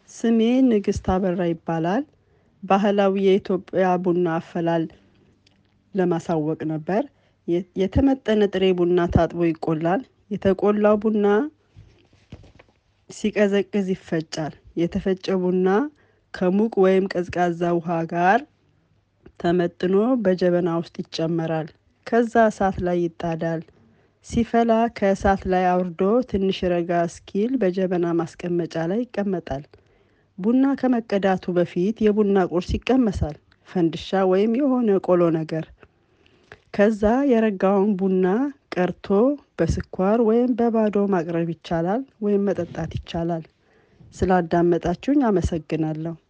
ስሜ ንግስት አበራ ይባላል። ባህላዊ የኢትዮጵያ ቡና አፈላል ለማሳወቅ ነበር። የተመጠነ ጥሬ ቡና ታጥቦ ይቆላል። የተቆላው ቡና ሲቀዘቅዝ ይፈጫል። የተፈጨ ቡና ከሙቅ ወይም ቀዝቃዛ ውሃ ጋር ተመጥኖ በጀበና ውስጥ ይጨመራል። ከዛ እሳት ላይ ይጣዳል። ሲፈላ ከእሳት ላይ አውርዶ ትንሽ ረጋ እስኪል በጀበና ማስቀመጫ ላይ ይቀመጣል። ቡና ከመቀዳቱ በፊት የቡና ቁርስ ይቀመሳል። ፈንድሻ ወይም የሆነ ቆሎ ነገር። ከዛ የረጋውን ቡና ቀርቶ በስኳር ወይም በባዶ ማቅረብ ይቻላል ወይም መጠጣት ይቻላል። ስላዳመጣችሁኝ አመሰግናለሁ።